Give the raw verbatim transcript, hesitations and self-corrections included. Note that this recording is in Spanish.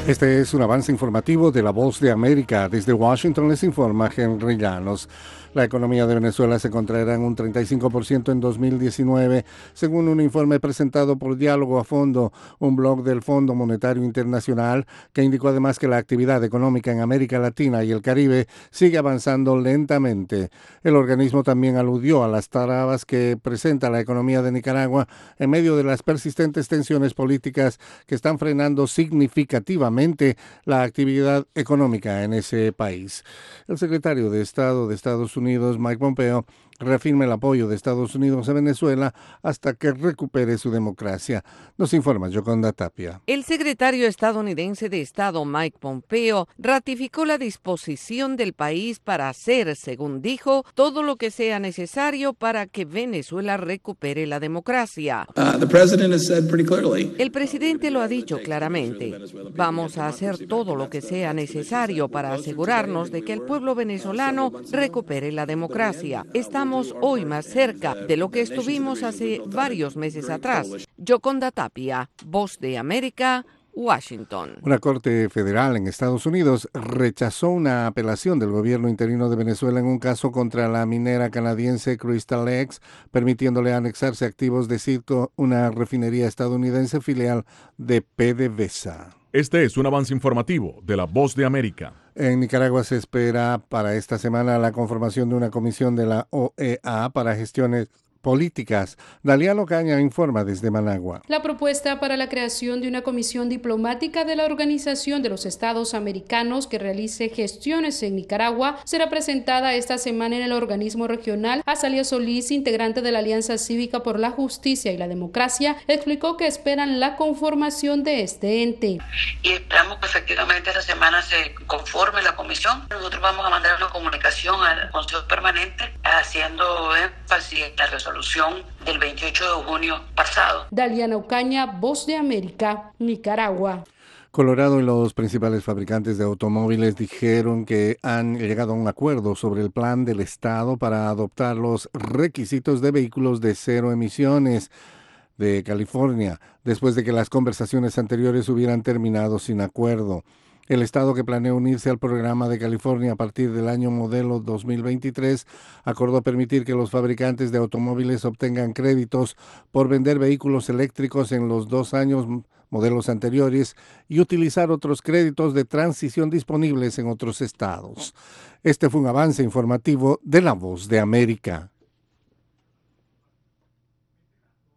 Este es un avance informativo de La Voz de América. Desde Washington les informa Henry Llanos. La economía de Venezuela se contraerá en un treinta y cinco por ciento en dos mil diecinueve, según un informe presentado por Diálogo a Fondo, un blog del Fondo Monetario Internacional, que indicó además que la actividad económica en América Latina y el Caribe sigue avanzando lentamente. El organismo también aludió a las trabas que presenta la economía de Nicaragua en medio de las persistentes tensiones políticas que están frenando significativamente la actividad económica en ese país. El secretario de Estado de Estados Unidos, Mike Pompeo, reafirma el apoyo de Estados Unidos a Venezuela hasta que recupere su democracia. Nos informa Yoconda Tapia. El secretario estadounidense de Estado, Mike Pompeo, ratificó la disposición del país para hacer, según dijo, todo lo que sea necesario para que Venezuela recupere la democracia. Uh, the president has said pretty clearly. El presidente lo ha dicho claramente. Vamos a hacer todo lo que sea necesario para asegurarnos de que el pueblo venezolano recupere la democracia. Estamos hoy más cerca de lo que estuvimos hace varios meses atrás. Yoconda Tapia, Voz de América, Washington. Una corte federal en Estados Unidos rechazó una apelación del gobierno interino de Venezuela en un caso contra la minera canadiense Crystal X, permitiéndole anexarse activos de Citgo, una refinería estadounidense filial de PDVSA. Este es un avance informativo de La Voz de América. En Nicaragua se espera para esta semana la conformación de una comisión de la O E A para gestiones políticas. Daliano Caña informa desde Managua. La propuesta para la creación de una comisión diplomática de la Organización de los Estados Americanos que realice gestiones en Nicaragua será presentada esta semana en el organismo regional. Azalia Solís, integrante de la Alianza Cívica por la Justicia y la Democracia, explicó que esperan la conformación de este ente. Y esperamos que efectivamente esta semana se conforme la comisión. Nosotros vamos a mandar una comunicación al Consejo Permanente haciendo énfasis en la resolución del veintiocho de junio pasado. Daliana Ocaña, Voz de América, Nicaragua. Colorado y los principales fabricantes de automóviles dijeron que han llegado a un acuerdo sobre el plan del Estado para adoptar los requisitos de vehículos de cero emisiones de California, después de que las conversaciones anteriores hubieran terminado sin acuerdo. El Estado, que planea unirse al programa de California a partir del año modelo dos mil veintitrés, acordó permitir que los fabricantes de automóviles obtengan créditos por vender vehículos eléctricos en los dos años modelos anteriores y utilizar otros créditos de transición disponibles en otros estados. Este fue un avance informativo de La Voz de América.